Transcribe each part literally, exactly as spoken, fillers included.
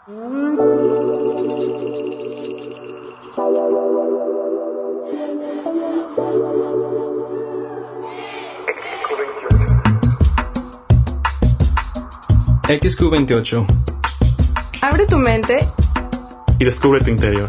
X Q veintiocho. Abre tu mente y descubre tu interior.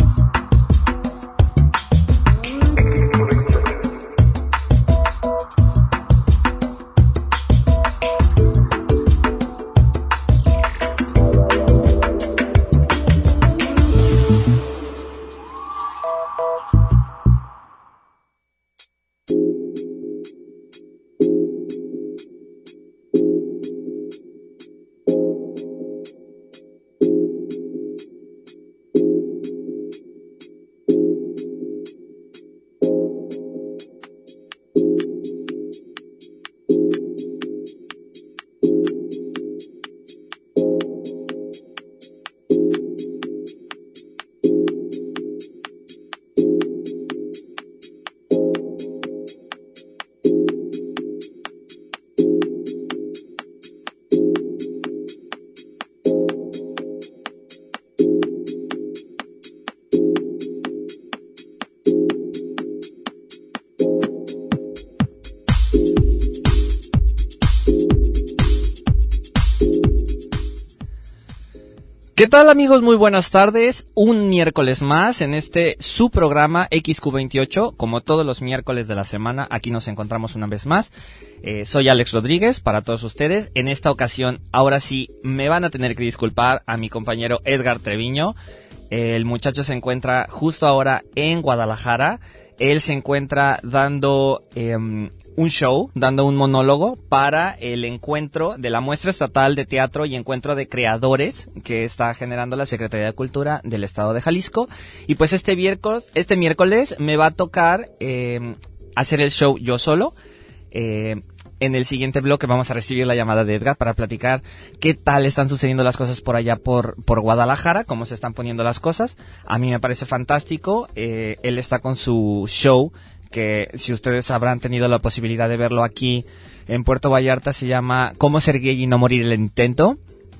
¿Qué tal, amigos? Muy buenas tardes. Un miércoles más en este su programa X Q veintiocho. Como todos los miércoles de la semana, aquí nos encontramos una vez más. Eh, soy Alex Rodríguez para todos ustedes. En esta ocasión, ahora sí, me van a tener que disculpar a mi compañero Edgar Treviño. Eh, el muchacho se encuentra justo ahora en Guadalajara. Él se encuentra dando eh, un show, dando un monólogo para el encuentro de la muestra estatal de teatro y encuentro de creadores que está generando la Secretaría de Cultura del Estado de Jalisco. Y pues este miércoles, este miércoles me va a tocar eh, hacer el show yo solo. Eh, en el siguiente bloque vamos a recibir la llamada de Edgar para platicar qué tal están sucediendo las cosas por allá por, por Guadalajara, cómo se están poniendo las cosas. A mí me parece fantástico. Eh, él está con su show, que si ustedes habrán tenido la posibilidad de verlo aquí en Puerto Vallarta, se llama Cómo ser gay y no morir el intento.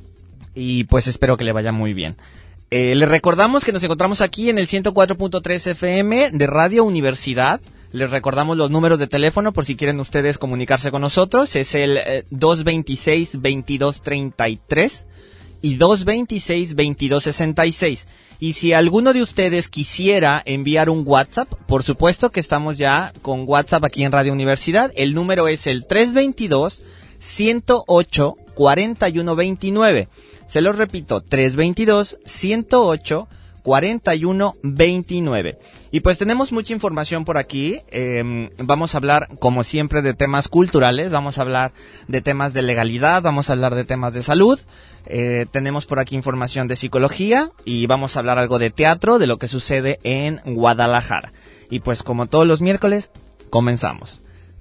Y pues espero que le vaya muy bien. Eh, les recordamos que nos encontramos aquí en el ciento cuatro punto tres F M de Radio Universidad. Les recordamos los números de teléfono por si quieren ustedes comunicarse con nosotros. Es el eh, dos veintiséis, veintidós treinta y tres y dos veintiséis, veintidós sesenta y seis. Y si alguno de ustedes quisiera enviar un WhatsApp, por supuesto que estamos ya con WhatsApp aquí en Radio Universidad. El número es el tres veintidós, ciento ocho, cuarenta y uno veintinueve. Se los repito, tres veintidós, ciento ocho, cuarenta y uno veintinueve. Y pues tenemos mucha información por aquí. Eh, vamos a hablar, como siempre, de temas culturales. Vamos a hablar de temas de legalidad. Vamos a hablar de temas de salud. Eh, tenemos por aquí información de psicología. Y vamos a hablar algo de teatro, de lo que sucede en Guadalajara. Y pues como todos los miércoles, comenzamos.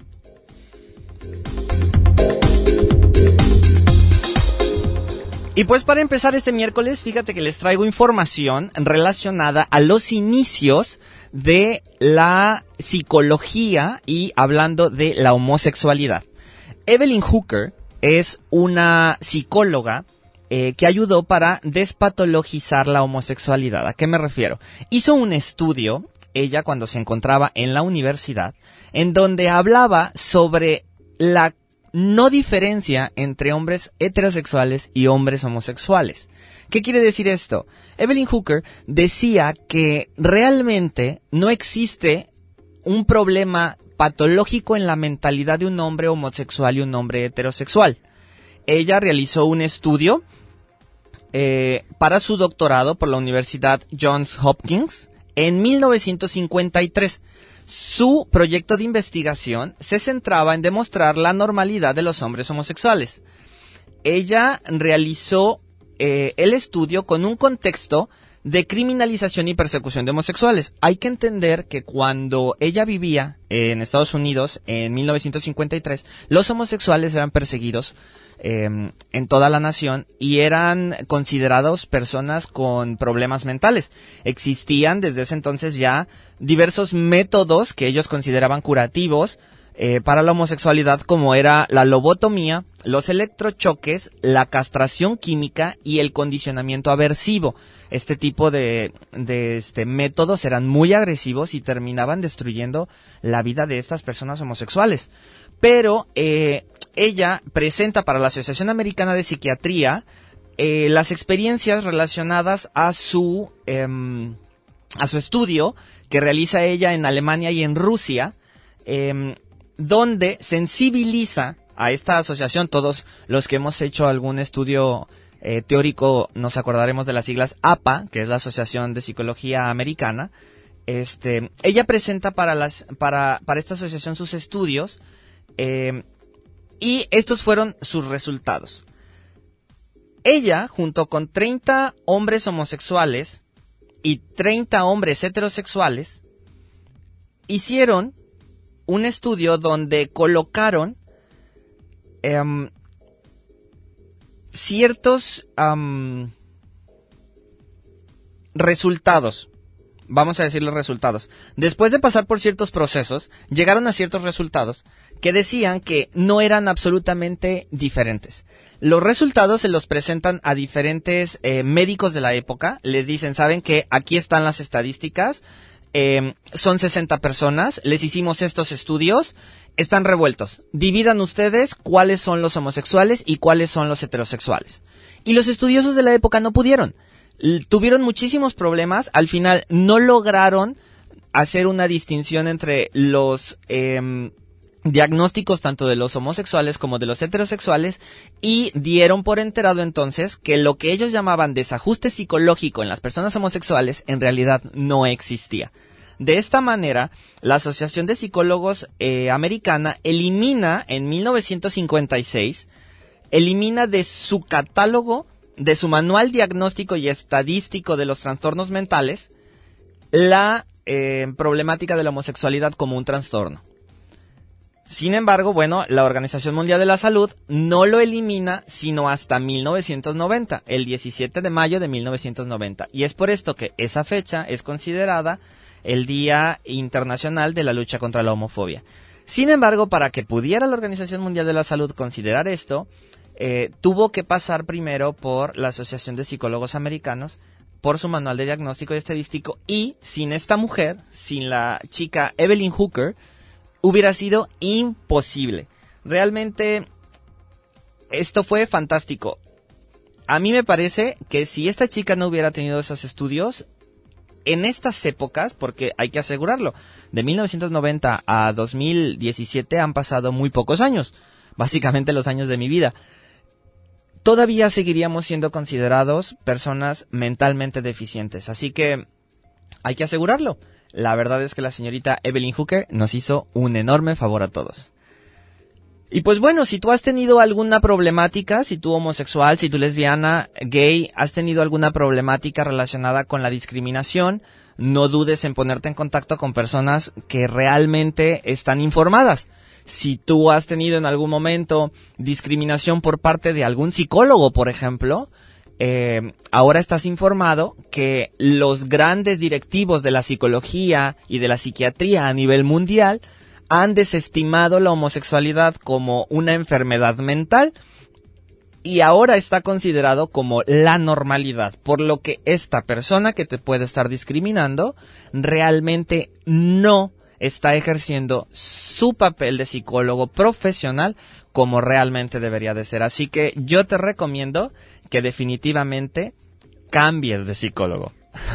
Y pues para empezar este miércoles, fíjate que les traigo información relacionada a los inicios de la psicología y hablando de la homosexualidad. Evelyn Hooker es una psicóloga eh, que ayudó para despatologizar la homosexualidad. ¿A qué me refiero? Hizo un estudio, ella cuando se encontraba en la universidad, en donde hablaba sobre la no diferencia entre hombres heterosexuales y hombres homosexuales. ¿Qué quiere decir esto? Evelyn Hooker decía que realmente no existe un problema patológico en la mentalidad de un hombre homosexual y un hombre heterosexual. Ella realizó un estudio eh, para su doctorado por la Universidad Johns Hopkins en mil novecientos cincuenta y tres. Su proyecto de investigación se centraba en demostrar la normalidad de los hombres homosexuales. Ella realizó eh, el estudio con un contexto de criminalización y persecución de homosexuales. Hay que entender que cuando ella vivía en Estados Unidos en mil novecientos cincuenta y tres, los homosexuales eran perseguidos eh, en toda la nación y eran considerados personas con problemas mentales. Existían desde ese entonces ya diversos métodos que ellos consideraban curativos eh, para la homosexualidad, como era la lobotomía, los electrochoques, la castración química y el condicionamiento aversivo. Este tipo de, de este, métodos eran muy agresivos y terminaban destruyendo la vida de estas personas homosexuales. Pero eh, ella presenta para la Asociación Americana de Psiquiatría eh, las experiencias relacionadas a su, eh, a su estudio que realiza ella en Alemania y en Rusia, eh, donde sensibiliza a esta asociación. Todos los que hemos hecho algún estudio eh, teórico nos acordaremos de las siglas A P A, que es la Asociación de Psicología Americana. Este, ella presenta para las para para esta asociación sus estudios eh, y estos fueron sus resultados. Ella, junto con treinta hombres homosexuales y treinta hombres heterosexuales, hicieron un estudio donde colocaron um, ciertos um, resultados. Vamos a decir los resultados. Después de pasar por ciertos procesos, llegaron a ciertos resultados que decían que no eran absolutamente diferentes. Los resultados se los presentan a diferentes eh, médicos de la época. Les dicen, ¿saben qué? Aquí están las estadísticas. Eh, son sesenta personas. Les hicimos estos estudios. Están revueltos. Dividan ustedes cuáles son los homosexuales y cuáles son los heterosexuales. Y los estudiosos de la época no pudieron. Tuvieron muchísimos problemas, al final no lograron hacer una distinción entre los eh, diagnósticos tanto de los homosexuales como de los heterosexuales y dieron por enterado entonces que lo que ellos llamaban desajuste psicológico en las personas homosexuales en realidad no existía. De esta manera, la Asociación de Psicólogos eh, Americana elimina en mil novecientos cincuenta y seis, elimina de su catálogo, de su manual diagnóstico y estadístico de los trastornos mentales, la eh, problemática de la homosexualidad como un trastorno. Sin embargo, bueno, la Organización Mundial de la Salud no lo elimina sino hasta mil novecientos noventa, el diecisiete de mayo de mil novecientos noventa. Y es por esto que esa fecha es considerada el Día Internacional de la Lucha contra la Homofobia. Sin embargo, para que pudiera la Organización Mundial de la Salud considerar esto, Eh, tuvo que pasar primero por la Asociación de Psicólogos Americanos, por su manual de diagnóstico y estadístico, y sin esta mujer, sin la chica Evelyn Hooker, hubiera sido imposible. Realmente, esto fue fantástico. A mí me parece que si esta chica no hubiera tenido esos estudios, en estas épocas, porque hay que asegurarlo, de mil novecientos noventa a dos mil diecisiete han pasado muy pocos años, básicamente los años de mi vida. Todavía seguiríamos siendo considerados personas mentalmente deficientes. Así que hay que asegurarlo. La verdad es que la señorita Evelyn Hooker nos hizo un enorme favor a todos. Y pues bueno, si tú has tenido alguna problemática, si tú homosexual, si tú lesbiana, gay, has tenido alguna problemática relacionada con la discriminación, no dudes en ponerte en contacto con personas que realmente están informadas. Si tú has tenido en algún momento discriminación por parte de algún psicólogo, por ejemplo, eh, ahora estás informado que los grandes directivos de la psicología y de la psiquiatría a nivel mundial han desestimado la homosexualidad como una enfermedad mental y ahora está considerado como la normalidad, por lo que esta persona que te puede estar discriminando realmente no está ejerciendo su papel de psicólogo profesional como realmente debería de ser. Así que yo te recomiendo que definitivamente cambies de psicólogo.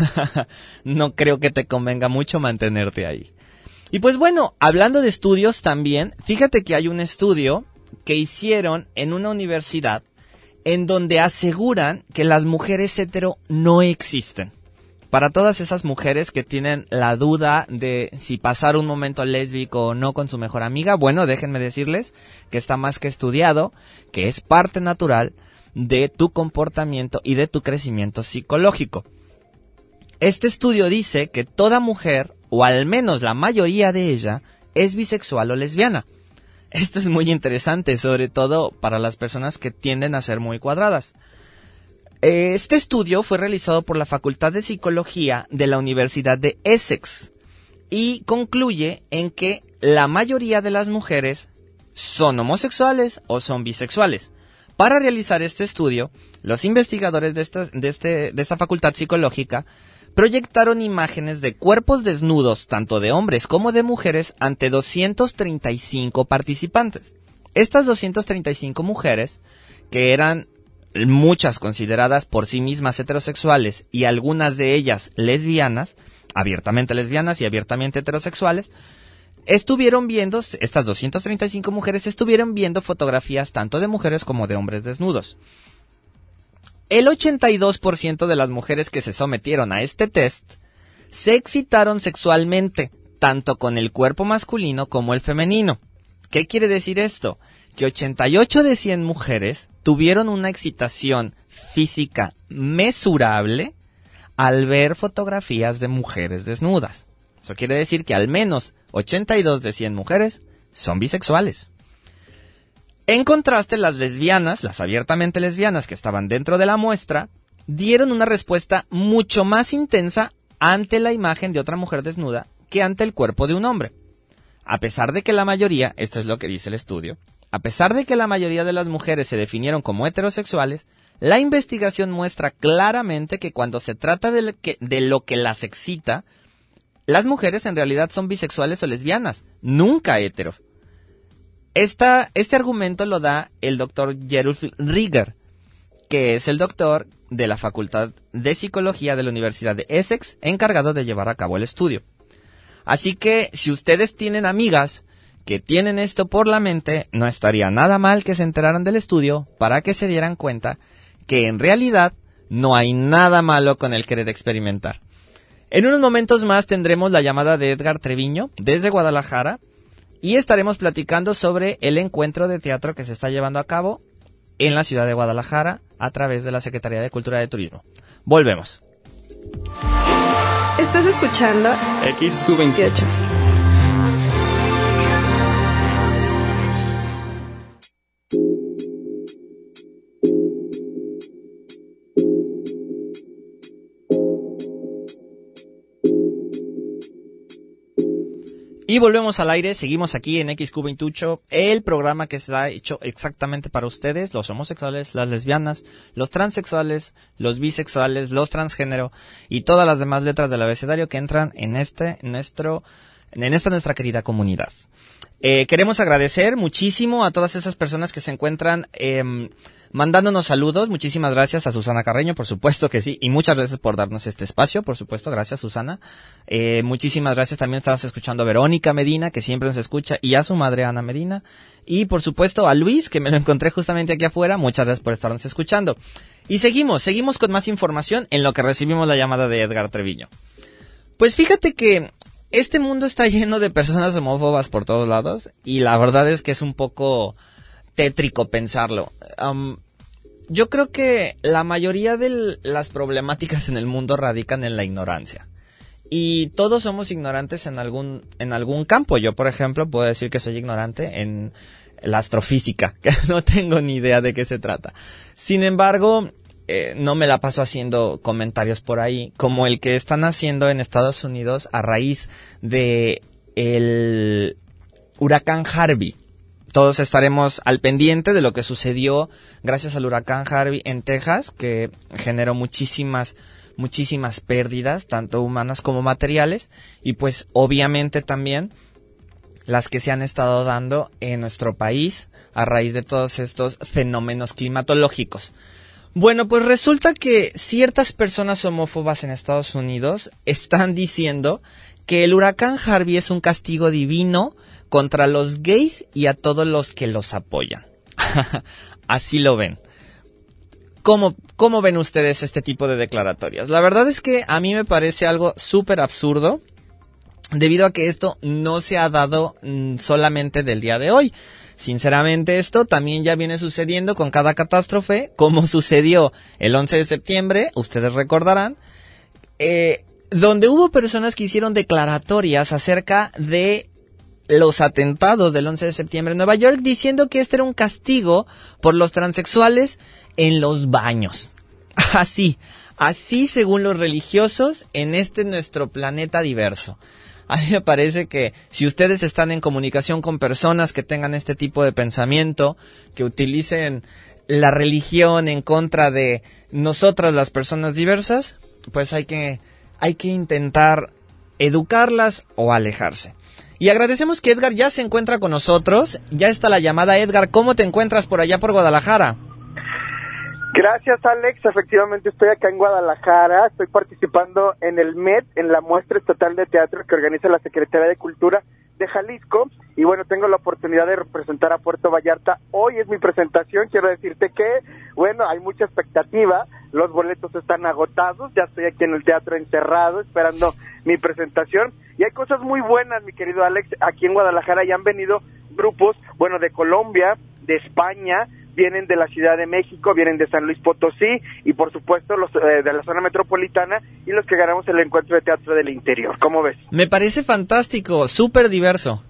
No creo que te convenga mucho mantenerte ahí. Y pues bueno, hablando de estudios también, fíjate que hay un estudio que hicieron en una universidad en donde aseguran que las mujeres hetero no existen. Para todas esas mujeres que tienen la duda de si pasar un momento lésbico o no con su mejor amiga, bueno, déjenme decirles que está más que estudiado, que es parte natural de tu comportamiento y de tu crecimiento psicológico. Este estudio dice que toda mujer, o al menos la mayoría de ella, es bisexual o lesbiana. Esto es muy interesante, sobre todo para las personas que tienden a ser muy cuadradas. Este estudio fue realizado por la Facultad de Psicología de la Universidad de Essex y concluye en que la mayoría de las mujeres son homosexuales o son bisexuales. Para realizar este estudio, los investigadores de esta, de este, de esta facultad psicológica proyectaron imágenes de cuerpos desnudos, tanto de hombres como de mujeres, ante doscientos treinta y cinco participantes. Estas doscientas treinta y cinco mujeres, que eran muchas consideradas por sí mismas heterosexuales y algunas de ellas lesbianas, abiertamente lesbianas y abiertamente heterosexuales, estuvieron viendo, estas doscientas treinta y cinco mujeres estuvieron viendo fotografías tanto de mujeres como de hombres desnudos. El ochenta y dos por ciento de las mujeres que se sometieron a este test se excitaron sexualmente, tanto con el cuerpo masculino como el femenino. ¿Qué quiere decir esto? Que ochenta y ocho de cien mujeres tuvieron una excitación física mesurable al ver fotografías de mujeres desnudas. Eso quiere decir que al menos ochenta y dos de cien mujeres son bisexuales. En contraste, las lesbianas, las abiertamente lesbianas que estaban dentro de la muestra, dieron una respuesta mucho más intensa ante la imagen de otra mujer desnuda que ante el cuerpo de un hombre. A pesar de que la mayoría, esto es lo que dice el estudio, a pesar de que la mayoría de las mujeres se definieron como heterosexuales, la investigación muestra claramente que cuando se trata de lo que, de lo que las excita, las mujeres en realidad son bisexuales o lesbianas, nunca hetero. Esta, este argumento lo da el doctor Gerulf Rieger, que es el doctor de la Facultad de Psicología de la Universidad de Essex, encargado de llevar a cabo el estudio. Así que, si ustedes tienen amigas que tienen esto por la mente, no estaría nada mal que se enteraran del estudio para que se dieran cuenta que en realidad no hay nada malo con el querer experimentar. En unos momentos más tendremos la llamada de Edgar Treviño desde Guadalajara y estaremos platicando sobre el encuentro de teatro que se está llevando a cabo en la ciudad de Guadalajara a través de la Secretaría de Cultura y Turismo. Volvemos. Estás escuchando X Q veintiocho. Y volvemos al aire, seguimos aquí en X Q veintiocho, el programa que se ha hecho exactamente para ustedes, los homosexuales, las lesbianas, los transexuales, los bisexuales, los transgénero y todas las demás letras del abecedario que entran en este nuestro, en esta nuestra querida comunidad. Eh, queremos agradecer muchísimo a todas esas personas que se encuentran eh, mandándonos saludos. Muchísimas gracias a Susana Carreño, por supuesto que sí, y muchas gracias por darnos este espacio, por supuesto, gracias Susana. Eh, muchísimas gracias, también estamos escuchando a Verónica Medina, que siempre nos escucha, y a su madre Ana Medina, y por supuesto a Luis, que me lo encontré justamente aquí afuera, muchas gracias por estarnos escuchando. Y seguimos, seguimos con más información en lo que recibimos la llamada de Edgar Treviño. Pues fíjate que este mundo está lleno de personas homófobas por todos lados, y la verdad es que es un poco tétrico pensarlo. Um, yo creo que la mayoría de las problemáticas en el mundo radican en la ignorancia. Y todos somos ignorantes en algún, en algún campo. Yo, por ejemplo, puedo decir que soy ignorante en la astrofísica, que no tengo ni idea de qué se trata. Sin embargo, eh, no me la paso haciendo comentarios por ahí, como el que están haciendo en Estados Unidos a raíz de el huracán Harvey. Todos estaremos al pendiente de lo que sucedió gracias al huracán Harvey en Texas, que generó muchísimas, muchísimas pérdidas, tanto humanas como materiales, y pues obviamente también las que se han estado dando en nuestro país a raíz de todos estos fenómenos climatológicos. Bueno, pues resulta que ciertas personas homófobas en Estados Unidos están diciendo que el huracán Harvey es un castigo divino contra los gays y a todos los que los apoyan. Así lo ven. ¿Cómo, ¿Cómo ven ustedes este tipo de declaratorias? La verdad es que a mí me parece algo súper absurdo, debido a que esto no se ha dado mm, solamente del día de hoy. Sinceramente, esto también ya viene sucediendo con cada catástrofe, como sucedió el once de septiembre, ustedes recordarán, eh, donde hubo personas que hicieron declaratorias acerca de los atentados del once de septiembre en Nueva York, diciendo que este era un castigo por los transexuales en los baños. Así, así según los religiosos en este nuestro planeta diverso. A mí me parece que si ustedes están en comunicación con personas que tengan este tipo de pensamiento, que utilicen la religión en contra de nosotras las personas diversas, pues hay que, hay que intentar educarlas o alejarse. Y agradecemos que Edgar ya se encuentra con nosotros. Ya está la llamada. Edgar, ¿cómo te encuentras por allá por Guadalajara? Gracias, Alex. Efectivamente estoy acá en Guadalajara. Estoy participando en el M E T, en la muestra estatal de teatro que organiza la Secretaría de Cultura de Jalisco. Y bueno, tengo la oportunidad de representar a Puerto Vallarta. Hoy es mi presentación. Quiero decirte que, bueno, hay mucha expectativa. Los boletos están agotados. Ya estoy aquí en el teatro encerrado esperando mi presentación. Y hay cosas muy buenas, mi querido Alex. Aquí en Guadalajara ya han venido grupos, bueno, de Colombia, de España, vienen de la Ciudad de México, vienen de San Luis Potosí y por supuesto los eh, de la zona metropolitana y los que ganamos el encuentro de teatro del interior. ¿Cómo ves? Me parece fantástico, súper diverso.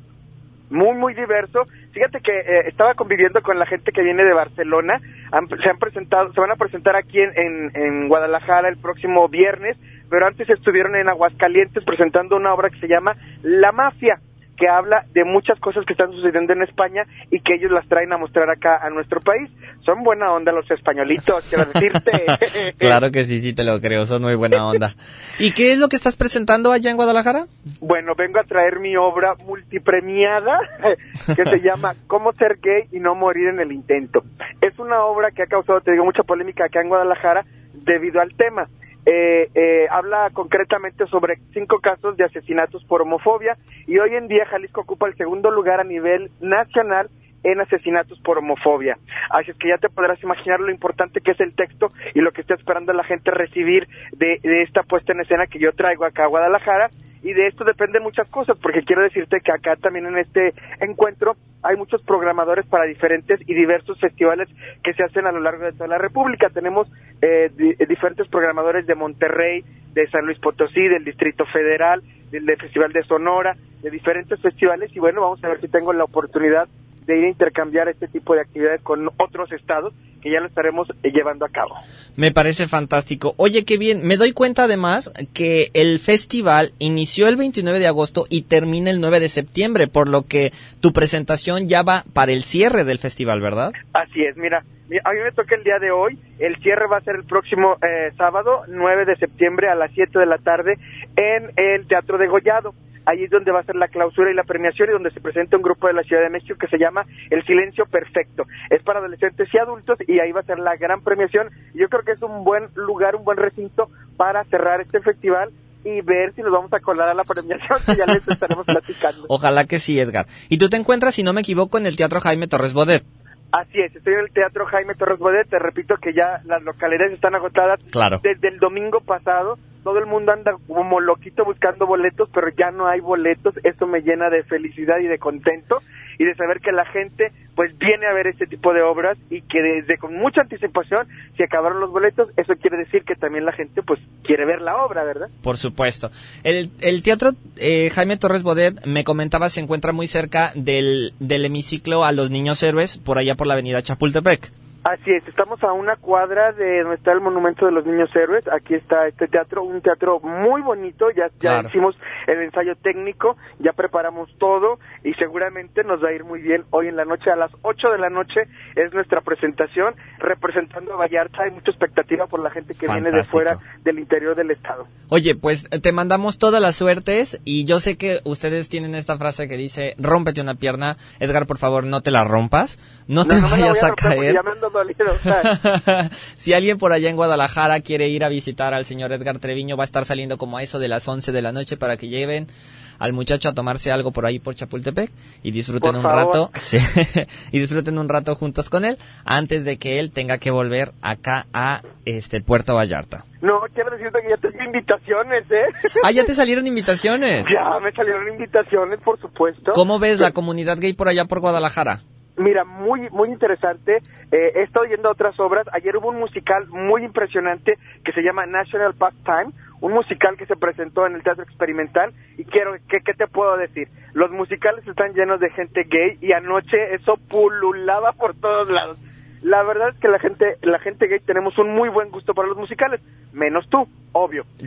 Muy, muy diverso. Fíjate que eh, estaba conviviendo con la gente que viene de Barcelona. Han, se han presentado, se van a presentar aquí en, en, en Guadalajara el próximo viernes, pero antes estuvieron en Aguascalientes presentando una obra que se llama La Mafia, que habla de muchas cosas que están sucediendo en España y que ellos las traen a mostrar acá a nuestro país. Son buena onda los españolitos, quiero decirte. Claro que sí, sí te lo creo, son muy buena onda. ¿Y qué es lo que estás presentando allá en Guadalajara? Bueno, vengo a traer mi obra multipremiada que se llama Cómo ser gay y no morir en el intento. Es una obra que ha causado, te digo, mucha polémica acá en Guadalajara debido al tema. Eh, eh, habla concretamente sobre cinco casos de asesinatos por homofobia y hoy en día Jalisco ocupa el segundo lugar a nivel nacional en asesinatos por homofobia. Así es que ya te podrás imaginar lo importante que es el texto y lo que está esperando la gente recibir de, de esta puesta en escena que yo traigo acá a Guadalajara. Y de esto dependen muchas cosas, porque quiero decirte que acá también en este encuentro hay muchos programadores para diferentes y diversos festivales que se hacen a lo largo de toda la República. Tenemos eh, di- diferentes programadores de Monterrey, de San Luis Potosí, del Distrito Federal, del, del Festival de Sonora, de diferentes festivales. Y bueno, vamos a ver si tengo la oportunidad de ir a intercambiar este tipo de actividades con otros estados, que ya lo estaremos eh, llevando a cabo. Me parece fantástico. Oye, qué bien. Me doy cuenta además que el festival inició el veintinueve de agosto y termina el nueve de septiembre, por lo que tu presentación ya va para el cierre del festival, ¿verdad? Así es, mira, a mí me toca el día de hoy, el cierre va a ser el próximo eh, sábado, nueve de septiembre a las siete de la tarde en el Teatro Degollado. Ahí es donde va a ser la clausura y la premiación y donde se presenta un grupo de la Ciudad de México que se llama El Silencio Perfecto. Es para adolescentes y adultos y ahí va a ser la gran premiación. Yo creo que es un buen lugar, un buen recinto para cerrar este festival y ver si nos vamos a colar a la premiación, que ya les estaremos platicando. Ojalá que sí, Edgar. Y tú te encuentras, si no me equivoco, en el Teatro Jaime Torres Bodet. Así es, estoy en el Teatro Jaime Torres Bodet, te repito que ya las localidades están agotadas. Claro. Desde el domingo pasado, todo el mundo anda como loquito buscando boletos, pero ya no hay boletos. Eso me llena de felicidad y de contento y de saber que la gente pues viene a ver este tipo de obras y que desde con mucha anticipación se acabaron los boletos. Eso quiere decir que también la gente pues quiere ver la obra, ¿verdad? Por supuesto. El, el Teatro eh, Jaime Torres Bodet, me comentaba, se encuentra muy cerca del, del hemiciclo a los Niños Héroes, por allá por la avenida Chapultepec. Así es, estamos a una cuadra de donde está el Monumento de los Niños Héroes. Aquí está este teatro, un teatro muy bonito. Ya, ya Claro. hicimos el ensayo técnico, ya preparamos todo y seguramente nos va a ir muy bien. Hoy en la noche, a las ocho de la noche, es nuestra presentación representando a Vallarta. Hay mucha expectativa por la gente que Fantástico. viene de fuera del interior del estado. Oye, pues te mandamos todas las suertes y yo sé que ustedes tienen esta frase que dice, rómpete una pierna. Edgar, por favor, no te la rompas, no, no te no, no vayas a, a caer. Ya me ando dolido, o sea. Si alguien por allá en Guadalajara quiere ir a visitar al señor Edgar Treviño, va a estar saliendo como a eso de las once de la noche para que lleven al muchacho a tomarse algo por ahí por Chapultepec y disfruten Por un favor. rato sí, y disfruten un rato juntos con él antes de que él tenga que volver acá a este Puerto Vallarta. No, quiero decirte que ya tengo invitaciones, ¿eh? Ah, ya te salieron invitaciones. Ya me salieron invitaciones, por supuesto. ¿Cómo ves la comunidad gay por allá por Guadalajara? Mira, muy muy interesante. Eh, he estado yendo a otras obras. Ayer hubo un musical muy impresionante que se llama National Pastime, un musical que se presentó en el Teatro Experimental. Y quiero, ¿qué, qué te puedo decir? Los musicales están llenos de gente gay y anoche eso pululaba por todos lados. La verdad es que la gente la gente gay tenemos un muy buen gusto para los musicales, menos tú, obvio. Sí,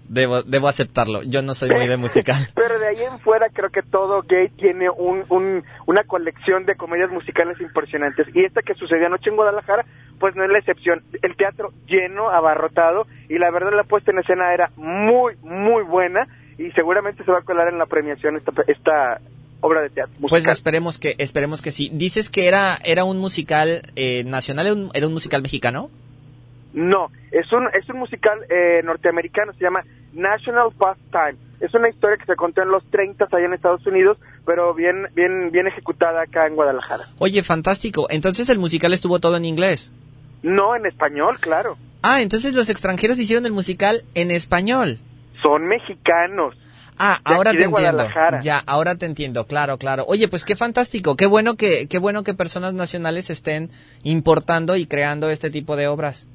Debo, debo aceptarlo. Yo no soy muy de musical. Pero de ahí en fuera creo que todo gay tiene un, un, una colección de comedias musicales impresionantes. Y esta que sucedió anoche en Guadalajara, pues no es la excepción. El teatro lleno, abarrotado, y la verdad la puesta en escena era muy, muy buena, y seguramente se va a colar en la premiación esta, esta obra de teatro musical. Pues esperemos que, esperemos que sí. Dices que era, era un musical eh, nacional, ¿era un, era un musical mexicano? No, es un es un musical eh, norteamericano, se llama National Pastime. Es una historia que se contó en los treinta allá en Estados Unidos, pero bien bien bien ejecutada acá en Guadalajara. Oye, fantástico. Entonces el musical estuvo todo en inglés. No, en español, claro. Ah, entonces los extranjeros hicieron el musical en español. Son mexicanos. Ah, de ahora aquí te de entiendo. Guadalajara. Ya, ahora te entiendo, claro, claro. Oye, pues qué fantástico, qué bueno que qué bueno que personas nacionales estén importando y creando este tipo de obras.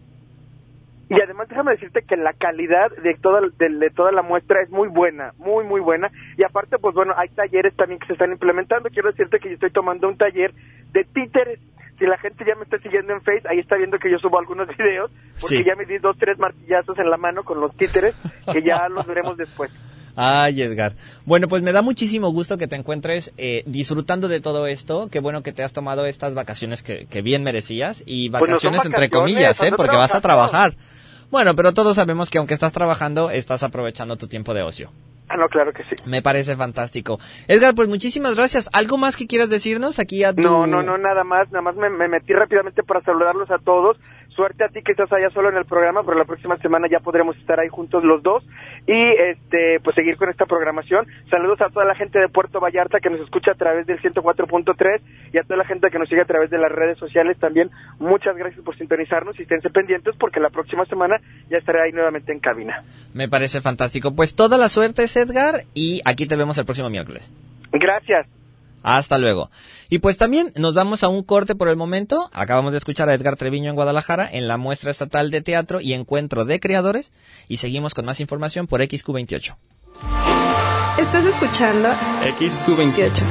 Y además déjame decirte que la calidad de toda de, de toda la muestra es muy buena, muy muy buena, y aparte pues bueno, hay talleres también que se están implementando. Quiero decirte que yo estoy tomando un taller de títeres. Si la gente ya me está siguiendo en Face, ahí está viendo que yo subo algunos videos, porque Sí. ya me di dos, tres martillazos en la mano con los títeres, que ya los veremos después. Ay, Edgar. Bueno, pues me da muchísimo gusto que te encuentres eh, disfrutando de todo esto. Qué bueno que te has tomado estas vacaciones que, que bien merecías. Y Pues no son vacaciones entre vacaciones, comillas, ¿eh? ando Porque vas a trabajando. trabajar. Bueno, pero todos sabemos que aunque estás trabajando, estás aprovechando tu tiempo de ocio. Ah, no, claro que sí. Me parece fantástico. Edgar, pues muchísimas gracias. ¿Algo más que quieras decirnos aquí a tu... No, no, no, nada más, nada más me, me metí rápidamente para saludarlos a todos. Suerte a ti que estás allá solo en el programa, pero la próxima semana ya podremos estar ahí juntos los dos y este pues seguir con esta programación. Saludos a toda la gente de Puerto Vallarta que nos escucha a través del ciento cuatro punto tres y a toda la gente que nos sigue a través de las redes sociales también. Muchas gracias por sintonizarnos y esténse pendientes porque la próxima semana ya estaré ahí nuevamente en cabina. Me parece fantástico. Pues toda la suerte, Edgar, y aquí te vemos el próximo miércoles. Gracias. Hasta luego. Y pues también nos vamos a un corte por el momento. Acabamos de escuchar a Edgar Treviño en Guadalajara en la Muestra Estatal de Teatro y Encuentro de Creadores. Y seguimos con más información por X Q veintiocho. Estás escuchando X Q veintiocho.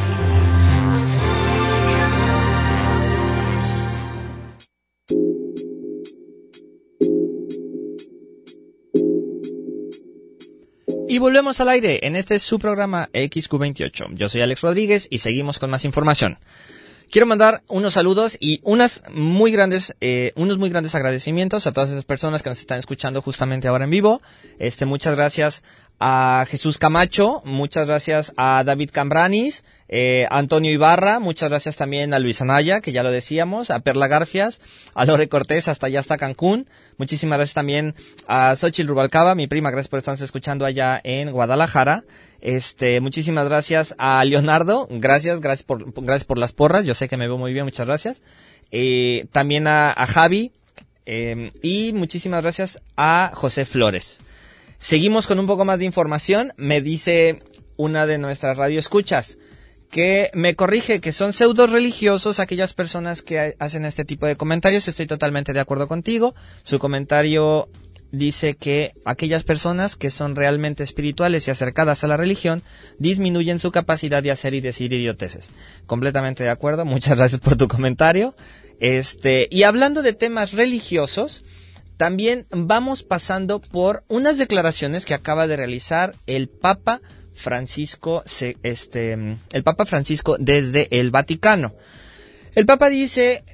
Y volvemos al aire en este su programa X Q veintiocho. Yo soy Alex Rodríguez y seguimos con más información. Quiero mandar unos saludos y unas muy grandes, eh, unos muy grandes agradecimientos a todas esas personas que nos están escuchando justamente ahora en vivo. Este, muchas gracias a Jesús Camacho, muchas gracias a David Cambranis, eh, Antonio Ibarra, muchas gracias también a Luis Anaya, que ya lo decíamos, a Perla Garfias, a Lore Cortés, hasta allá hasta Cancún. Muchísimas gracias también a Xochitl Rubalcaba, mi prima, gracias por estarnos escuchando allá en Guadalajara. Este, muchísimas gracias a Leonardo, gracias, gracias por, gracias por las porras, yo sé que me veo muy bien, muchas gracias. Eh, también a, a Javi, eh, y muchísimas gracias a José Flores. Seguimos con un poco más de información. Me dice una de nuestras radioescuchas que me corrige que son pseudo religiosos aquellas personas que hacen este tipo de comentarios. Estoy totalmente de acuerdo contigo. Su comentario dice que aquellas personas que son realmente espirituales y acercadas a la religión disminuyen su capacidad de hacer y decir idioteces. Completamente de acuerdo. Muchas gracias por tu comentario. Este, y hablando de temas religiosos, también vamos pasando por unas declaraciones que acaba de realizar el Papa Francisco, este, el Papa Francisco desde el Vaticano. El Papa dice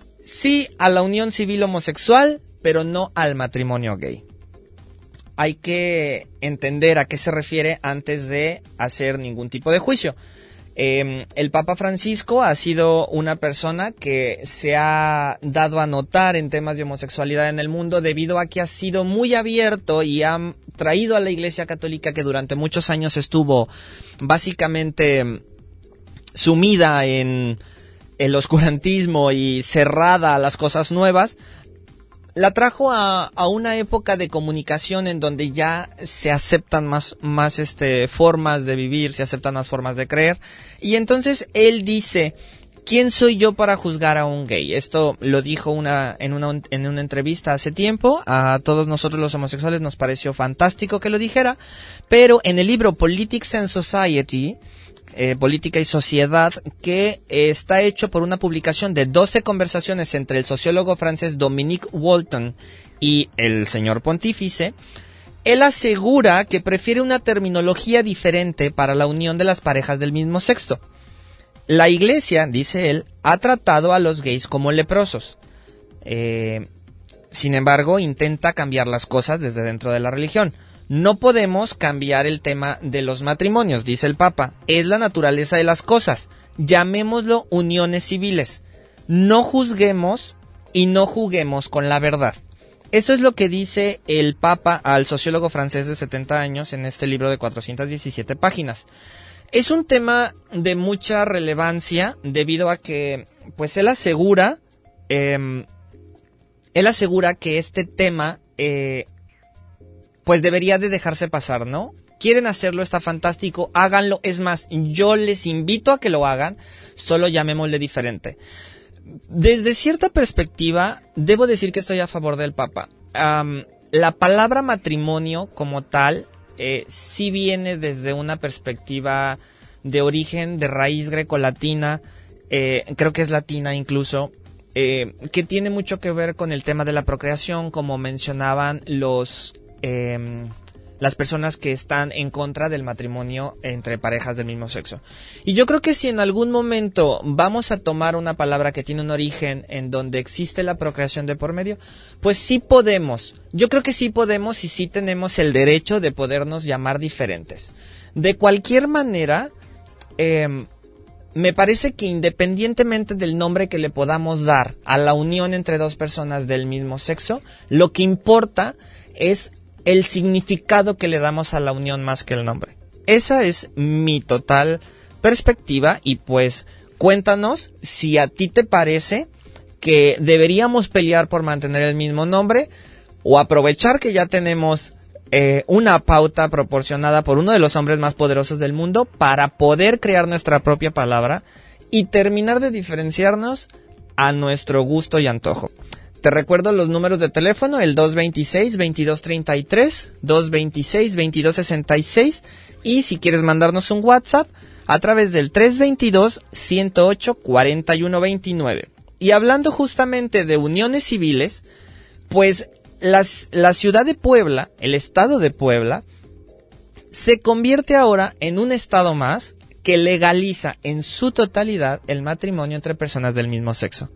sí a la unión civil homosexual, pero no al matrimonio gay. Hay que entender a qué se refiere antes de hacer ningún tipo de juicio. Eh, el Papa Francisco ha sido una persona que se ha dado a notar en temas de homosexualidad en el mundo debido a que ha sido muy abierto y ha traído a la Iglesia Católica, que durante muchos años estuvo básicamente sumida en el oscurantismo y cerrada a las cosas nuevas, la trajo a, a una época de comunicación en donde ya se aceptan más, más este, formas de vivir, se aceptan más formas de creer. Y entonces él dice, ¿quién soy yo para juzgar a un gay? Esto lo dijo una, en, una, en una entrevista hace tiempo. A todos nosotros los homosexuales nos pareció fantástico que lo dijera. Pero en el libro Politics and Society, Eh, Política y Sociedad, que eh, está hecho por una publicación de doce conversaciones entre el sociólogo francés Dominique Walton y el señor pontífice, él asegura que prefiere una terminología diferente para la unión de las parejas del mismo sexo. La Iglesia, dice él, ha tratado a los gays como leprosos. Eh, sin embargo, intenta cambiar las cosas desde dentro de la religión. No podemos cambiar el tema de los matrimonios, dice el Papa. Es la naturaleza de las cosas. Llamémoslo uniones civiles. No juzguemos y no juguemos con la verdad. Eso es lo que dice el Papa al sociólogo francés de setenta años en este libro de cuatrocientas diecisiete páginas. Es un tema de mucha relevancia debido a que, pues, él asegura, eh, él asegura que este tema, eh, pues, debería de dejarse pasar, ¿no? Quieren hacerlo, está fantástico, háganlo. Es más, yo les invito a que lo hagan, solo llamémosle diferente. Desde cierta perspectiva, debo decir que estoy a favor del Papa. Um, la palabra matrimonio como tal, Eh, sí viene desde una perspectiva de origen, de raíz grecolatina, eh, creo que es latina incluso, eh, que tiene mucho que ver con el tema de la procreación, como mencionaban los eh, las personas que están en contra del matrimonio entre parejas del mismo sexo. Y yo creo que si en algún momento vamos a tomar una palabra que tiene un origen en donde existe la procreación de por medio, pues sí podemos. Yo creo que sí podemos y sí tenemos el derecho de podernos llamar diferentes. De cualquier manera, eh, me parece que independientemente del nombre que le podamos dar a la unión entre dos personas del mismo sexo, lo que importa es el significado que le damos a la unión más que el nombre. Esa es mi total perspectiva y pues cuéntanos si a ti te parece que deberíamos pelear por mantener el mismo nombre o aprovechar que ya tenemos eh, una pauta proporcionada por uno de los hombres más poderosos del mundo para poder crear nuestra propia palabra y terminar de diferenciarnos a nuestro gusto y antojo. Te recuerdo los números de teléfono, el dos veintiséis, veintidós treinta y tres, dos veintiséis, veintidós sesenta y seis y si quieres mandarnos un WhatsApp a través del tres veintidós, ciento ocho, cuarenta y uno veintinueve. Y hablando justamente de uniones civiles, pues las, la ciudad de Puebla, el estado de Puebla, se convierte ahora en un estado más que legaliza en su totalidad el matrimonio entre personas del mismo sexo.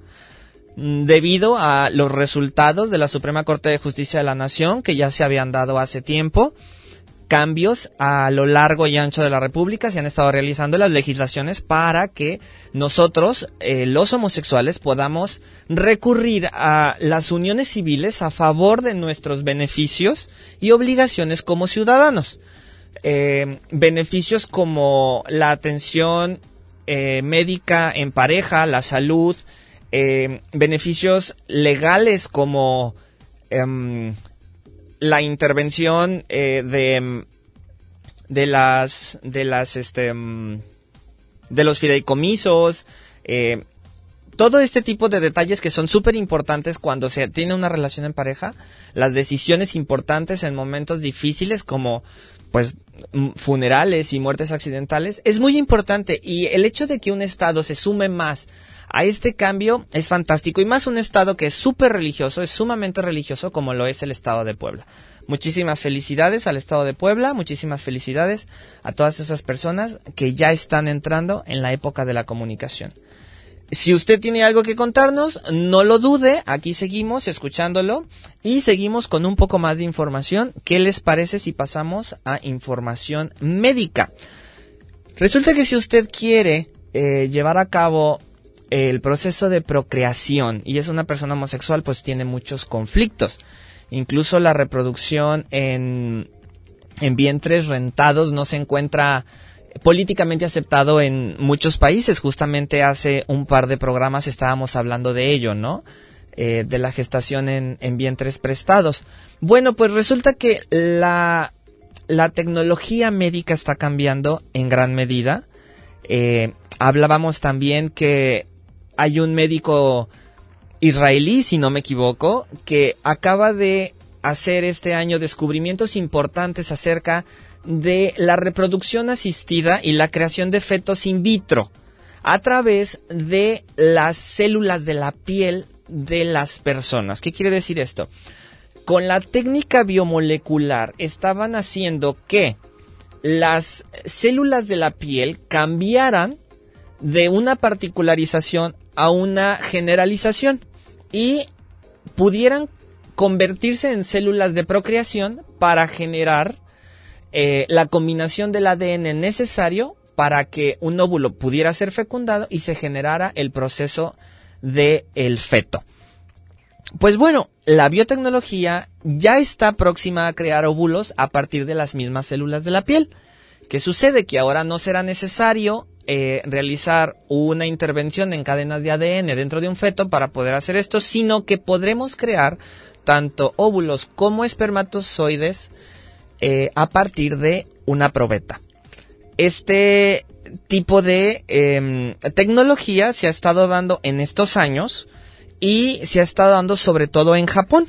Debido a los resultados de la Suprema Corte de Justicia de la Nación, que ya se habían dado hace tiempo, cambios a lo largo y ancho de la República, se han estado realizando las legislaciones para que nosotros, eh, los homosexuales, podamos recurrir a las uniones civiles a favor de nuestros beneficios y obligaciones como ciudadanos. Eh, beneficios como la atención eh, médica en pareja, la salud, Eh, beneficios legales como eh, la intervención eh, de de las de las este de los fideicomisos, eh, todo este tipo de detalles que son súper importantes cuando se tiene una relación en pareja, las decisiones importantes en momentos difíciles como pues funerales y muertes accidentales, es muy importante y el hecho de que un estado se sume más a este cambio es fantástico y más un estado que es súper religioso, es sumamente religioso como lo es el estado de Puebla. Muchísimas felicidades al estado de Puebla, muchísimas felicidades a todas esas personas que ya están entrando en la época de la comunicación. Si usted tiene algo que contarnos, no lo dude, aquí seguimos escuchándolo y seguimos con un poco más de información. ¿Qué les parece si pasamos a información médica? Resulta que si usted quiere eh, llevar a cabo el proceso de procreación y es una persona homosexual, pues tiene muchos conflictos. Incluso la reproducción en, en vientres rentados no se encuentra políticamente aceptado en muchos países. Justamente hace un par de programas estábamos hablando de ello, ¿no? Eh, de la gestación en, en vientres prestados. Bueno, pues resulta que la, la tecnología médica está cambiando en gran medida. Eh, hablábamos también que hay un médico israelí, si no me equivoco, que acaba de hacer este año descubrimientos importantes acerca de la reproducción asistida y la creación de fetos in vitro a través de las células de la piel de las personas. ¿Qué quiere decir esto? con la técnica biomolecular estaban haciendo que las células de la piel cambiaran de una particularización a una generalización y pudieran convertirse en células de procreación para generar eh, la combinación del A D N necesario para que un óvulo pudiera ser fecundado y se generara el proceso del feto. Pues bueno, la biotecnología ya está próxima a crear óvulos a partir de las mismas células de la piel. ¿Qué sucede? Que ahora no será necesario eh, realizar una intervención en cadenas de A D N dentro de un feto para poder hacer esto, sino que podremos crear tanto óvulos como espermatozoides eh, a partir de una probeta. Este tipo de eh, tecnología se ha estado dando en estos años y se ha estado dando sobre todo en Japón.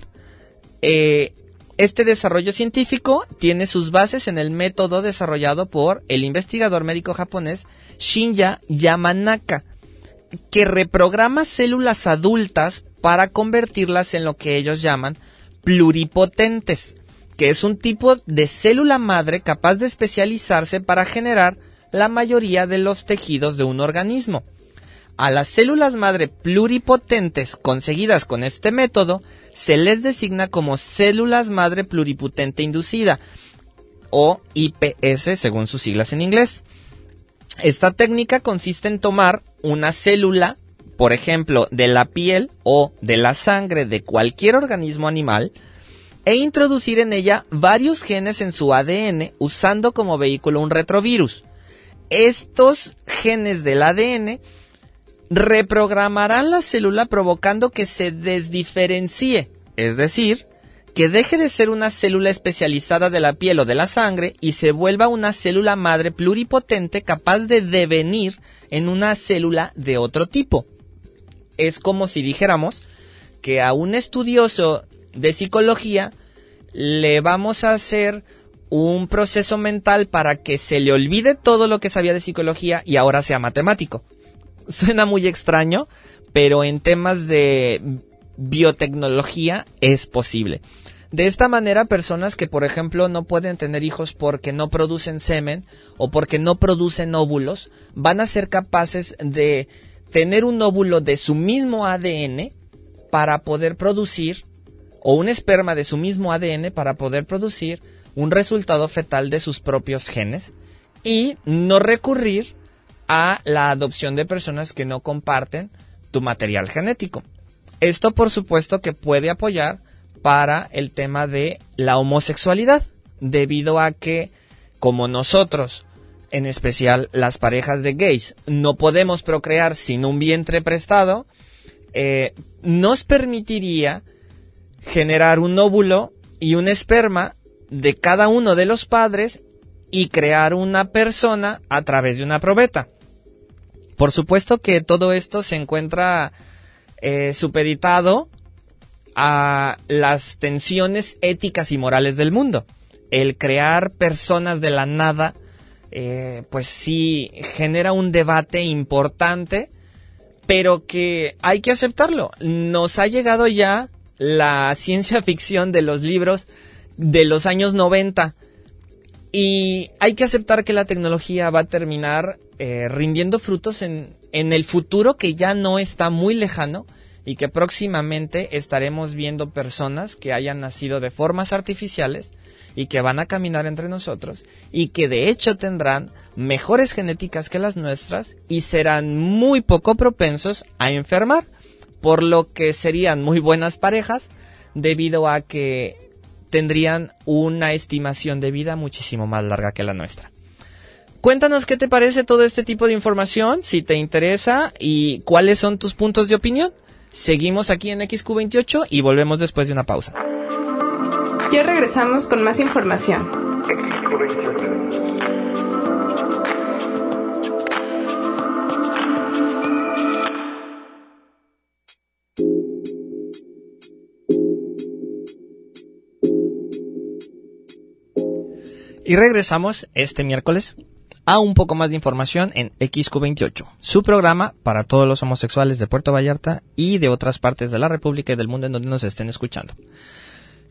Eh, este desarrollo científico tiene sus bases en el método desarrollado por el investigador médico japonés Shinya Yamanaka, que reprograma células adultas para convertirlas en lo que ellos llaman pluripotentes, que es un tipo de célula madre capaz de especializarse para generar la mayoría de los tejidos de un organismo. A las células madre pluripotentes conseguidas con este método se les designa como células madre pluripotente inducida, o I P S según sus siglas en inglés. Esta técnica consiste en tomar una célula, por ejemplo, de la piel o de la sangre de cualquier organismo animal, e introducir en ella varios genes en su A D N usando como vehículo un retrovirus. Estos genes del A D N reprogramarán la célula provocando que se desdiferencie, es decir, que deje de ser una célula especializada de la piel o de la sangre y se vuelva una célula madre pluripotente capaz de devenir en una célula de otro tipo. Es como si dijéramos que a un estudioso de psicología le vamos a hacer un proceso mental para que se le olvide todo lo que sabía de psicología y ahora sea matemático. Suena muy extraño, pero en temas de biotecnología es posible. De esta manera, personas que, por ejemplo, no pueden tener hijos porque no producen semen o porque no producen óvulos, van a ser capaces de tener un óvulo de su mismo A D N para poder producir, o un esperma de su mismo A D N para poder producir un resultado fetal de sus propios genes y no recurrir a la adopción de personas que no comparten tu material genético. Esto, por supuesto, que puede apoyar para el tema de la homosexualidad, debido a que, como nosotros, en especial las parejas de gays, no podemos procrear sin un vientre prestado, eh, nos permitiría generar un óvulo y un esperma de cada uno de los padres y crear una persona a través de una probeta. Por supuesto que todo esto se encuentra eh, supeditado a las tensiones éticas y morales del mundo. El crear personas de la nada, eh, pues sí genera un debate importante, pero que hay que aceptarlo. Nos ha llegado ya la ciencia ficción de los libros de los años noventa y hay que aceptar que la tecnología va a terminar eh, rindiendo frutos en, en el futuro que ya no está muy lejano y que próximamente estaremos viendo personas que hayan nacido de formas artificiales y que van a caminar entre nosotros y que de hecho tendrán mejores genéticas que las nuestras y serán muy poco propensos a enfermar, por lo que serían muy buenas parejas debido a que tendrían una estimación de vida muchísimo más larga que la nuestra. Cuéntanos qué te parece todo este tipo de información, si te interesa y cuáles son tus puntos de opinión. Seguimos aquí en X Q veintiocho y volvemos después de una pausa. Ya regresamos con más información. X Q veintiocho. Y regresamos este miércoles a un poco más de información en X Q veintiocho, su programa para todos los homosexuales de Puerto Vallarta y de otras partes de la República y del mundo en donde nos estén escuchando.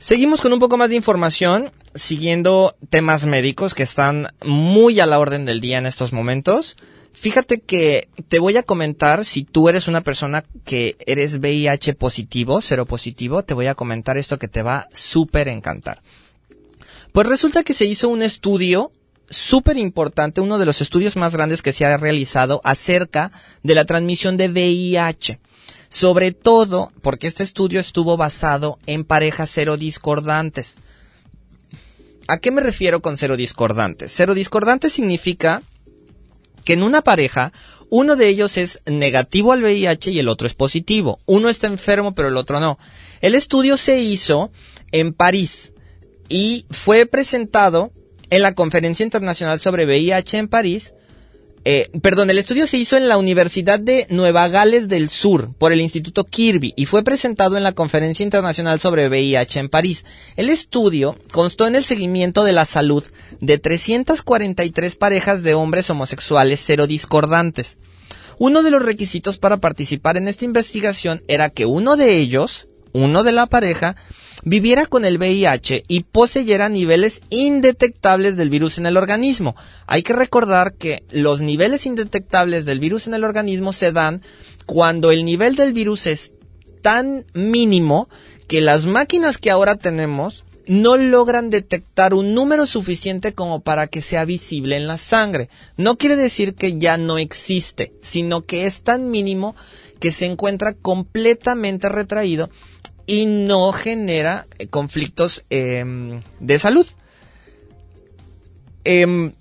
Seguimos con un poco más de información, siguiendo temas médicos que están muy a la orden del día en estos momentos. Fíjate que te voy a comentar, si tú eres una persona que eres V I H positivo, seropositivo, te voy a comentar esto que te va a súper encantar. Pues resulta que se hizo un estudio súper importante, uno de los estudios más grandes que se ha realizado acerca de la transmisión de V I H. Sobre todo porque este estudio estuvo basado en parejas serodiscordantes. ¿A qué me refiero con serodiscordantes? Serodiscordantes significa que en una pareja, uno de ellos es negativo al V I H y el otro es positivo. Uno está enfermo, pero el otro no. El estudio se hizo en París y fue presentado en la Conferencia Internacional sobre V I H en París. Eh, perdón, el estudio se hizo en la Universidad de Nueva Gales del Sur por el Instituto Kirby y fue presentado en la Conferencia Internacional sobre V I H en París. El estudio constó en el seguimiento de la salud de trescientas cuarenta y tres parejas de hombres homosexuales serodiscordantes. Uno de los requisitos para participar en esta investigación era que uno de ellos, uno de la pareja, viviera con el V I H y poseyera niveles indetectables del virus en el organismo. Hay que recordar que los niveles indetectables del virus en el organismo se dan cuando el nivel del virus es tan mínimo que las máquinas que ahora tenemos no logran detectar un número suficiente como para que sea visible en la sangre. No quiere decir que ya no existe, sino que es tan mínimo que se encuentra completamente retraído y no genera eh, conflictos eh, de salud. Eh,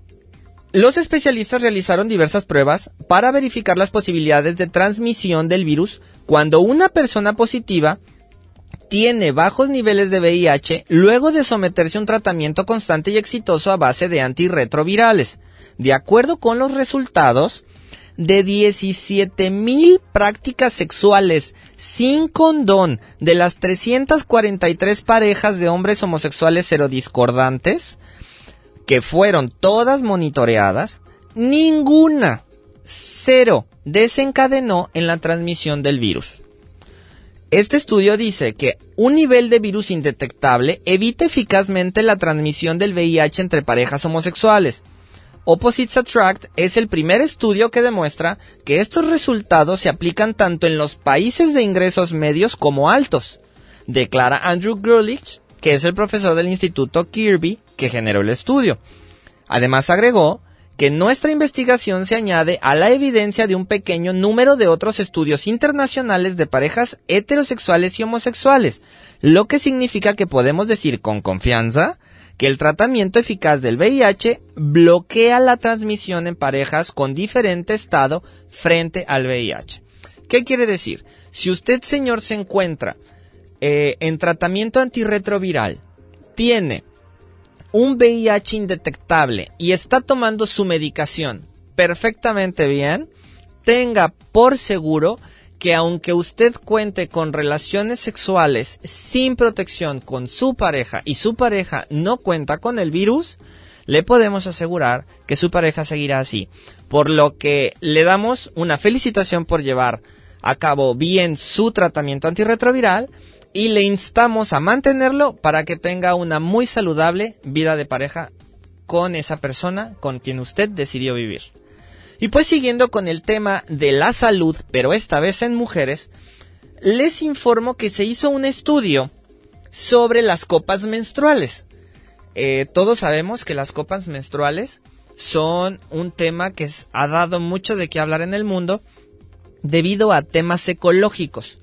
los especialistas realizaron diversas pruebas para verificar las posibilidades de transmisión del virus cuando una persona positiva tiene bajos niveles de V I H luego de someterse a un tratamiento constante y exitoso a base de antirretrovirales. De acuerdo con los resultados de diecisiete mil prácticas sexuales sin condón de las trescientas cuarenta y tres parejas de hombres homosexuales serodiscordantes, que fueron todas monitoreadas, ninguna, cero, desencadenó en la transmisión del virus. Este estudio dice que un nivel de virus indetectable evita eficazmente la transmisión del V I H entre parejas homosexuales. Opposites Attract es el primer estudio que demuestra que estos resultados se aplican tanto en los países de ingresos medios como altos, declara Andrew Grulich, que es el profesor del Instituto Kirby que generó el estudio. Además agregó que nuestra investigación se añade a la evidencia de un pequeño número de otros estudios internacionales de parejas heterosexuales y homosexuales, lo que significa que podemos decir con confianza que el tratamiento eficaz del V I H bloquea la transmisión en parejas con diferente estado frente al V I H. ¿Qué quiere decir? Si usted, señor, se encuentra eh, en tratamiento antirretroviral, tiene un V I H indetectable y está tomando su medicación perfectamente bien, tenga por seguro que aunque usted cuente con relaciones sexuales sin protección con su pareja y su pareja no cuenta con el virus, le podemos asegurar que su pareja seguirá así. Por lo que le damos una felicitación por llevar a cabo bien su tratamiento antirretroviral y le instamos a mantenerlo para que tenga una muy saludable vida de pareja con esa persona con quien usted decidió vivir. Y pues siguiendo con el tema de la salud, pero esta vez en mujeres, les informo que se hizo un estudio sobre las copas menstruales. Eh, todos sabemos que las copas menstruales son un tema que es, ha dado mucho de qué hablar en el mundo debido a temas ecológicos.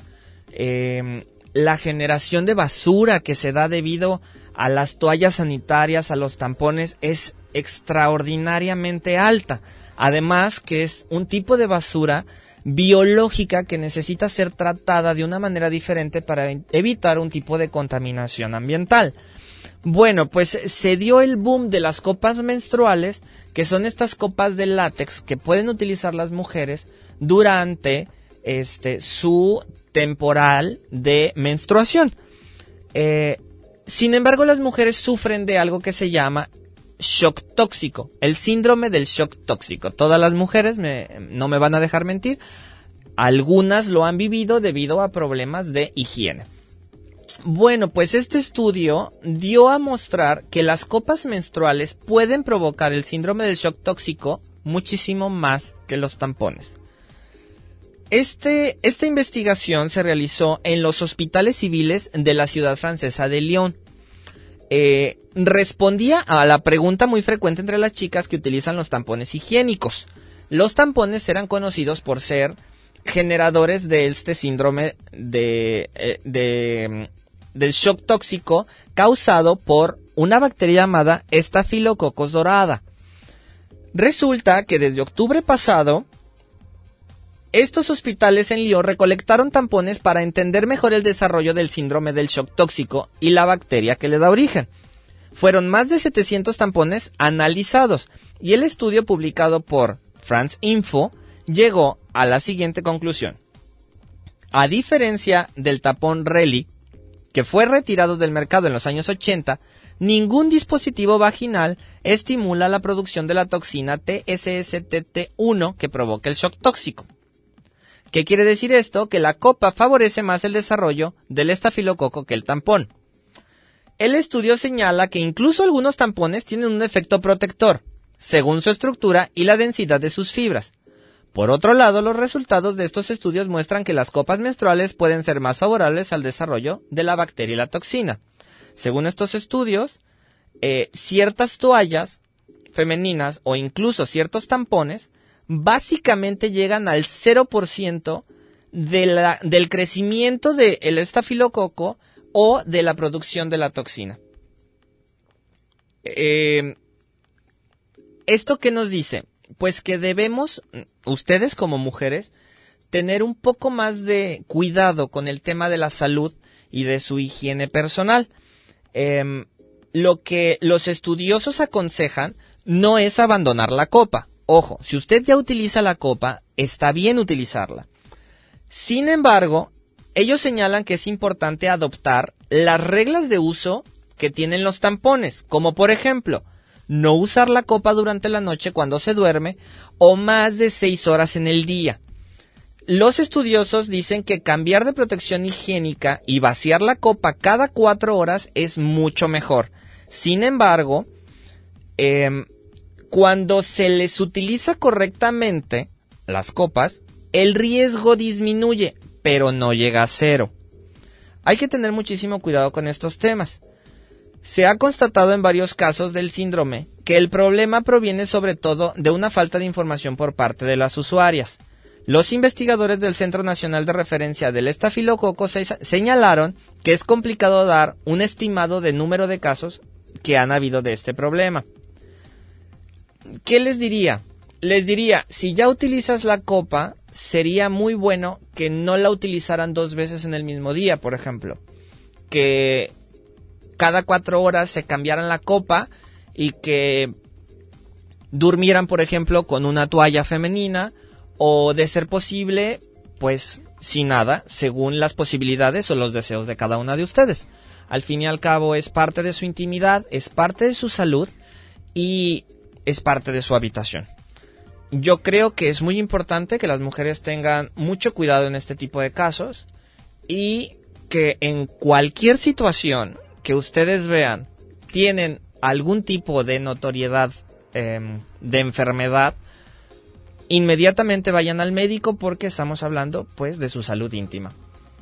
Eh, la generación de basura que se da debido a las toallas sanitarias, a los tampones, es extraordinariamente alta. Además que es un tipo de basura biológica que necesita ser tratada de una manera diferente para evitar un tipo de contaminación ambiental. Bueno, pues se dio el boom de las copas menstruales, que son estas copas de látex que pueden utilizar las mujeres durante este su temporal de menstruación. Eh, sin embargo, las mujeres sufren de algo que se llama shock tóxico, el síndrome del shock tóxico. Todas las mujeres me, no me van a dejar mentir, algunas lo han vivido debido a problemas de higiene. Bueno, pues este estudio dio a mostrar que las copas menstruales pueden provocar el síndrome del shock tóxico muchísimo más que los tampones. Este, esta investigación se realizó en los hospitales civiles de la ciudad francesa de Lyon. Eh, respondía a la pregunta muy frecuente entre las chicas que utilizan los tampones higiénicos. Los tampones eran conocidos por ser generadores de este síndrome de, eh, de, del shock tóxico causado por una bacteria llamada Staphylococcus dorada. Resulta que desde octubre pasado, estos hospitales en Lyon recolectaron tampones para entender mejor el desarrollo del síndrome del shock tóxico y la bacteria que le da origen. Fueron más de setecientos tampones analizados y el estudio publicado por France Info llegó a la siguiente conclusión. A diferencia del tampón Relly, que fue retirado del mercado en los años ochenta, ningún dispositivo vaginal estimula la producción de la toxina T S S T T uno que provoca el shock tóxico. ¿Qué quiere decir esto? Que la copa favorece más el desarrollo del estafilococo que el tampón. El estudio señala que incluso algunos tampones tienen un efecto protector, según su estructura y la densidad de sus fibras. Por otro lado, los resultados de estos estudios muestran que las copas menstruales pueden ser más favorables al desarrollo de la bacteria y la toxina. Según estos estudios, eh, ciertas toallas femeninas o incluso ciertos tampones básicamente llegan al cero por ciento de la, del crecimiento del estafilococo o de la producción de la toxina. Eh, ¿Esto qué nos dice? Pues que debemos, ustedes como mujeres, tener un poco más de cuidado con el tema de la salud y de su higiene personal. Eh, lo que los estudiosos aconsejan no es abandonar la copa. Ojo, si usted ya utiliza la copa, está bien utilizarla. Sin embargo, ellos señalan que es importante adoptar las reglas de uso que tienen los tampones, como por ejemplo, no usar la copa durante la noche cuando se duerme o más de seis horas en el día. Los estudiosos dicen que cambiar de protección higiénica y vaciar la copa cada cuatro horas es mucho mejor. Sin embargo, eh, cuando se les utiliza correctamente las copas, el riesgo disminuye, pero no llega a cero. Hay que tener muchísimo cuidado con estos temas. Se ha constatado en varios casos del síndrome que el problema proviene sobre todo de una falta de información por parte de las usuarias. Los investigadores del Centro Nacional de Referencia del Estafilococo se señalaron que es complicado dar un estimado de número de casos que han habido de este problema. ¿Qué les diría? Les diría, si ya utilizas la copa, sería muy bueno que no la utilizaran dos veces en el mismo día, por ejemplo. Que cada cuatro horas se cambiaran la copa y que durmieran, por ejemplo, con una toalla femenina o, de ser posible, pues sin nada, según las posibilidades o los deseos de cada una de ustedes. Al fin y al cabo es parte de su intimidad, es parte de su salud y es parte de su habitación. Yo creo que es muy importante que las mujeres tengan mucho cuidado en este tipo de casos y que en cualquier situación que ustedes vean tienen algún tipo de notoriedad eh, de enfermedad, inmediatamente vayan al médico porque estamos hablando pues de su salud íntima.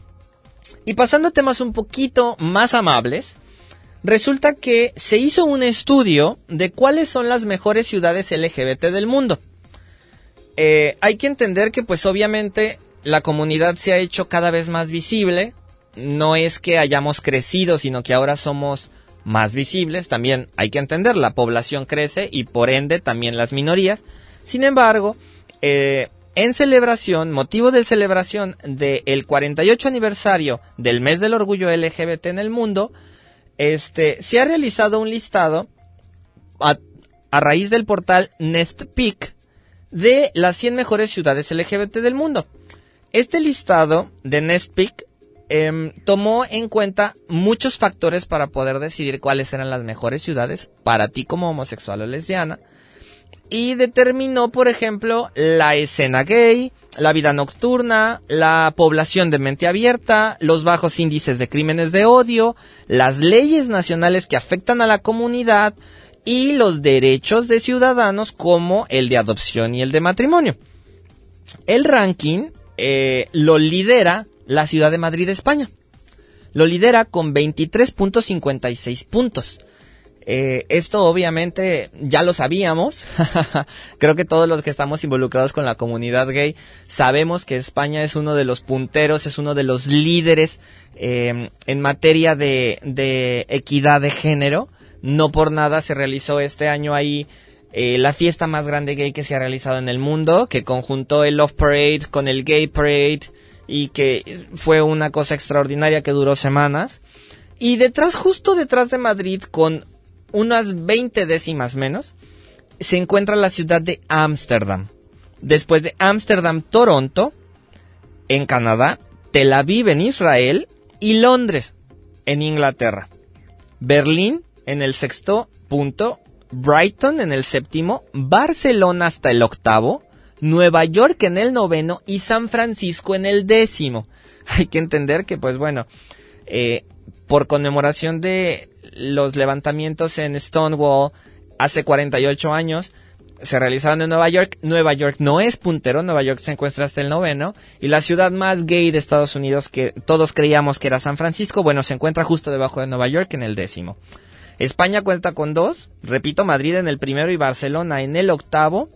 Y pasando a temas un poquito más amables, resulta que se hizo un estudio de cuáles son las mejores ciudades L G B T del mundo. Eh, hay que entender que pues obviamente la comunidad se ha hecho cada vez más visible. No es que hayamos crecido, sino que ahora somos más visibles. También hay que entender, la población crece y por ende también las minorías. Sin embargo, eh, en celebración, motivo de celebración del cuarenta y ocho aniversario del mes del orgullo L G B T en el mundo, este, se ha realizado un listado a, a raíz del portal NestPeak de las cien mejores ciudades L G B T del mundo. Este listado de NestPeak eh, tomó en cuenta muchos factores para poder decidir cuáles eran las mejores ciudades para ti como homosexual o lesbiana, y determinó, por ejemplo, la escena gay, la vida nocturna, la población de mente abierta, los bajos índices de crímenes de odio, las leyes nacionales que afectan a la comunidad y los derechos de ciudadanos como el de adopción y el de matrimonio. El ranking eh, lo lidera la ciudad de Madrid, España. Lo lidera con veintitrés punto cincuenta y seis puntos. Eh, esto obviamente ya lo sabíamos. Creo que todos los que estamos involucrados con la comunidad gay sabemos que España es uno de los punteros, es uno de los líderes eh, en materia de, de equidad de género. No por nada se realizó este año ahí eh, la fiesta más grande gay que se ha realizado en el mundo, que conjuntó el Love Parade con el Gay Parade y que fue una cosa extraordinaria que duró semanas. Y detrás, justo detrás de Madrid, con unas veinte décimas menos, se encuentra la ciudad de Ámsterdam. Después de Ámsterdam, Toronto, en Canadá, Tel Aviv en Israel y Londres en Inglaterra. Berlín en el sexto punto, Brighton en el séptimo, Barcelona hasta el octavo, Nueva York en el noveno y San Francisco en el décimo. Hay que entender que, pues bueno, eh, por conmemoración de los levantamientos en Stonewall hace cuarenta y ocho años, se realizaron en Nueva York. Nueva York no es puntero, Nueva York se encuentra hasta el noveno, y la ciudad más gay de Estados Unidos, que todos creíamos que era San Francisco, bueno, se encuentra justo debajo de Nueva York en el décimo. España cuenta con dos, repito, Madrid en el primero y Barcelona en el octavo.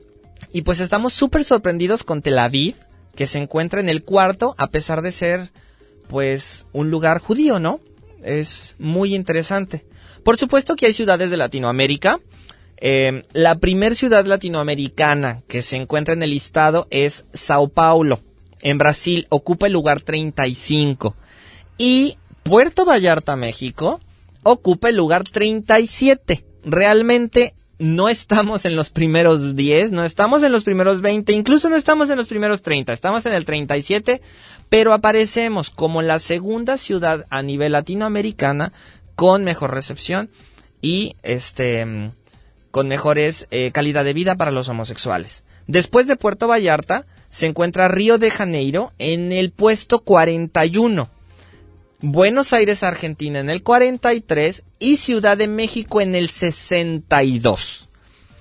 Y pues estamos súper sorprendidos con Tel Aviv, que se encuentra en el cuarto, a pesar de ser, pues, un lugar judío, ¿no? Es muy interesante. Por supuesto que hay ciudades de Latinoamérica. Eh, la primer ciudad latinoamericana que se encuentra en el listado es Sao Paulo, en Brasil, ocupa el lugar treinta y cinco. Y Puerto Vallarta, México, ocupa el lugar treinta y siete. Realmente no estamos en los primeros diez, no estamos en los primeros veinte, incluso no estamos en los primeros treinta, estamos en el treinta y siete, pero aparecemos como la segunda ciudad a nivel latinoamericana con mejor recepción y este con mejores eh, calidad de vida para los homosexuales. Después de Puerto Vallarta se encuentra Río de Janeiro en el puesto cuarenta y uno. Buenos Aires, Argentina en el cuarenta y tres y Ciudad de México en el sesenta y dos.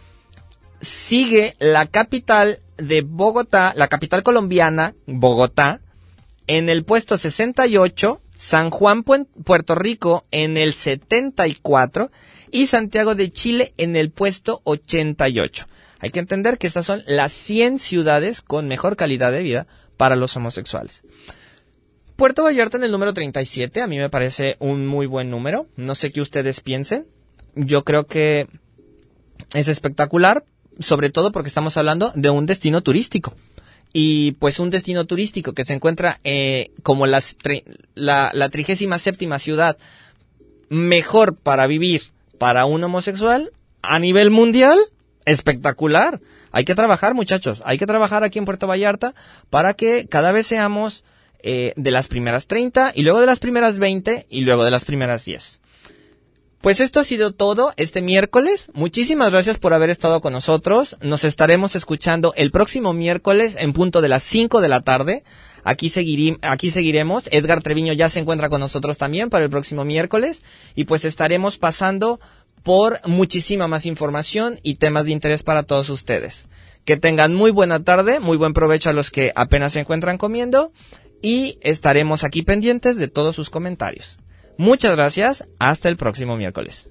Sigue la capital de Bogotá, la capital colombiana, Bogotá, en el puesto sesenta y ocho, San Juan, Puerto Rico en el setenta y cuatro y Santiago de Chile en el puesto ochenta y ocho. Hay que entender que estas son las cien ciudades con mejor calidad de vida para los homosexuales. Puerto Vallarta en el número treinta y siete, a mí me parece un muy buen número. No sé qué ustedes piensen. Yo creo que es espectacular, sobre todo porque estamos hablando de un destino turístico. Y pues un destino turístico que se encuentra eh, como las tri- la, la trigésima séptima ciudad mejor para vivir para un homosexual a nivel mundial, espectacular. Hay que trabajar, muchachos, hay que trabajar aquí en Puerto Vallarta para que cada vez seamos Eh, de las primeras treinta, y luego de las primeras veinte, y luego de las primeras diez. Pues esto ha sido todo este miércoles. Muchísimas gracias por haber estado con nosotros. Nos estaremos escuchando el próximo miércoles en punto de las cinco de la tarde. Aquí, seguirí, aquí seguiremos. Edgar Treviño ya se encuentra con nosotros también para el próximo miércoles. Y pues estaremos pasando por muchísima más información y temas de interés para todos ustedes. Que tengan muy buena tarde, muy buen provecho a los que apenas se encuentran comiendo. Y estaremos aquí pendientes de todos sus comentarios. Muchas gracias, hasta el próximo miércoles.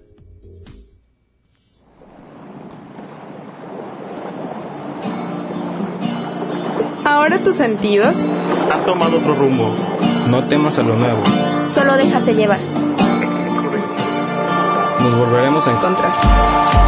Ahora tus sentidos Han tomado otro rumbo. No temas a lo nuevo. Solo déjate llevar. Nos volveremos a encontrar.